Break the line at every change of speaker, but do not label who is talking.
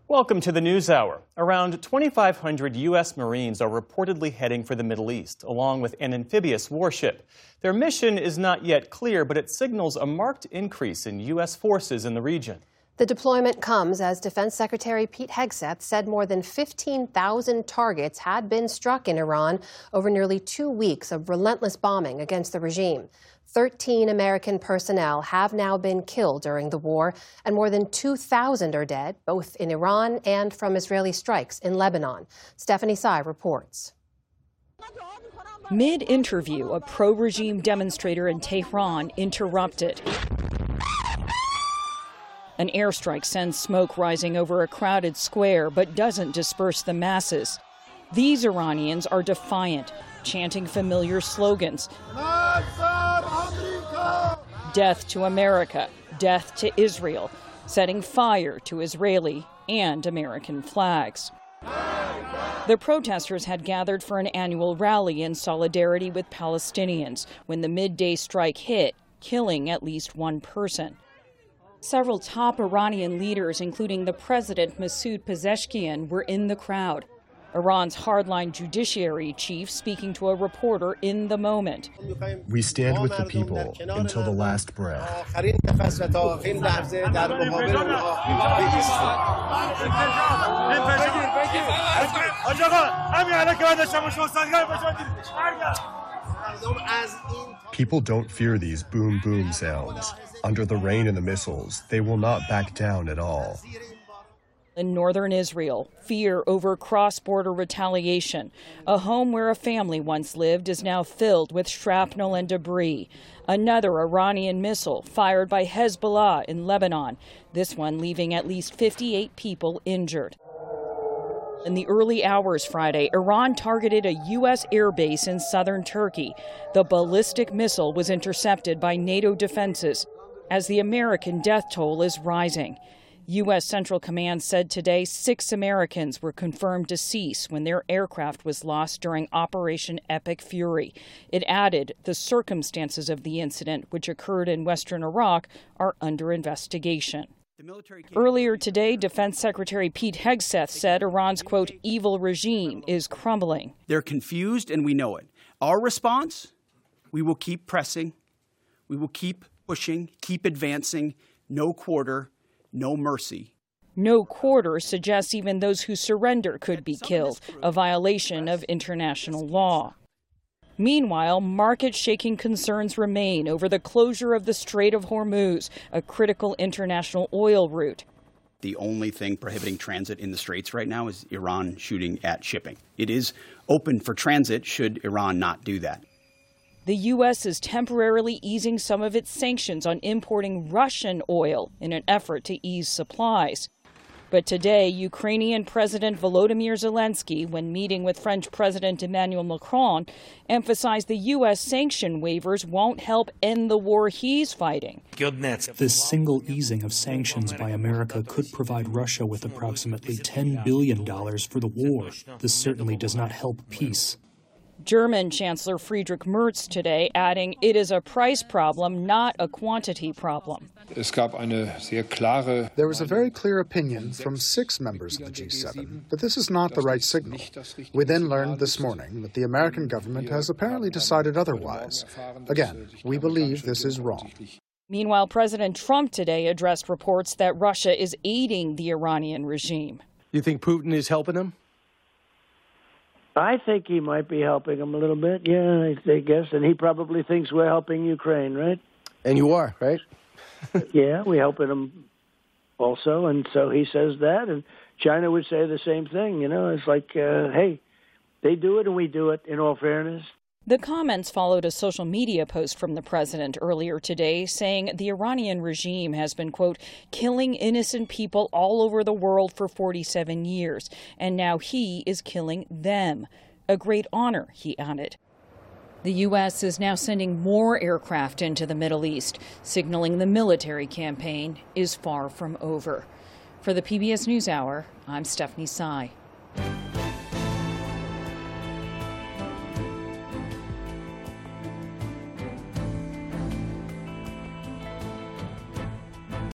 Welcome to the NewsHour. Around 2,500 U.S. Marines are reportedly heading for the Middle East, along with an amphibious warship. Their mission is not yet clear, but it signals a marked increase in U.S. forces in the region.
The deployment comes as Defense Secretary Pete Hegseth said more than 15,000 targets had been struck in Iran over nearly 2 weeks of relentless bombing against the regime. 13 American personnel have now been killed during the war, and more than 2,000 are dead, both in Iran and from Israeli strikes in Lebanon. Stephanie Tsai reports.
Mid-interview, a pro-regime demonstrator in Tehran interrupted. An airstrike sends smoke rising over a crowded square but doesn't disperse the masses. These Iranians are defiant, chanting familiar slogans. Death to America, death to Israel, setting fire to Israeli and American flags. The protesters had gathered for an annual rally in solidarity with Palestinians when the midday strike hit, killing at least one person. Several top Iranian leaders, including the president Masoud Pezeshkian, were in the crowd. Iran's hardline judiciary chief speaking to a reporter in the moment.
We stand with the people until the last breath. People don't fear these boom boom sounds. Under the rain and the missiles, they will not back down at all.
In northern Israel, fear over cross-border retaliation. A home where a family once lived is now filled with shrapnel and debris. Another Iranian missile fired by Hezbollah in Lebanon, this one leaving at least 58 people injured. In the early hours Friday, Iran targeted a U.S. airbase in southern Turkey. The ballistic missile was intercepted by NATO defenses as the American death toll is rising. U.S. Central Command said today 6 Americans were confirmed deceased when their aircraft was lost during Operation Epic Fury. It added the circumstances of the incident, which occurred in western Iraq, are under investigation. Earlier today, Defense Secretary Pete Hegseth said Iran's, quote, evil regime is crumbling.
They're confused and we know it. Our response, we will keep pressing, we will keep pushing, keep advancing, no quarter, no mercy.
No quarter suggests even those who surrender could be killed, a violation of international law. Meanwhile, market-shaking concerns remain over the closure of the Strait of Hormuz, a critical international oil route.
The only thing prohibiting transit in the straits right now is Iran shooting at shipping. It is open for transit should Iran not do that.
The U.S. is temporarily easing some of its sanctions on importing Russian oil in an effort to ease supplies. But today, Ukrainian President Volodymyr Zelensky, when meeting with French President Emmanuel Macron, emphasized the U.S. sanction waivers won't help end the war he's fighting.
This single easing of sanctions by America could provide Russia with approximately $10 billion for the war. This certainly does not help peace.
German Chancellor Friedrich Merz today adding it is a price problem, not a quantity problem.
There was a very clear opinion from 6 members of the G7 that this is not the right signal. We then learned this morning that the American government has apparently decided otherwise. Again, we believe this is wrong.
Meanwhile, President Trump today addressed reports that Russia is aiding the Iranian regime.
You think Putin is helping them?
I think he might be helping him a little bit, yeah, I guess. And he probably thinks we're helping Ukraine, right?
And you are, right?
Yeah, we're helping him also. And so he says that. And China would say the same thing. You know, it's like, hey, they do it and we do it, in all fairness.
The comments followed a social media post from the president earlier today saying the Iranian regime has been, quote, killing innocent people all over the world for 47 years, and now he is killing them. A great honor, he added. The U.S. is now sending more aircraft into the Middle East, signaling the military campaign is far from over. For the PBS NewsHour, I'm Stephanie Tsai.